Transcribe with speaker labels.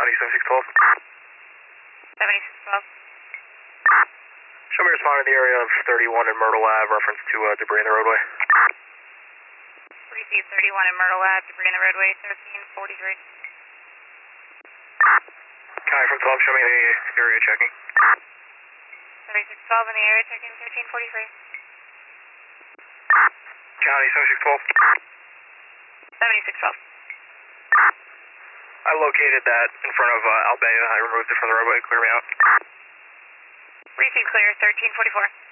Speaker 1: County 7612.
Speaker 2: 7612.
Speaker 1: Show me respond in the area of 31 and Myrtle Ave, reference to debris in the roadway.
Speaker 2: Receive 31 in Myrtle Ave, debris in the roadway, 1343.
Speaker 1: County from 12, show me the area checking.
Speaker 2: 7612 in the area, checking 1343.
Speaker 1: County 7612.
Speaker 2: 7612.
Speaker 1: I located that in front of Albea. I removed it from the roadway. Clear me out.
Speaker 2: Receive clear, 1344.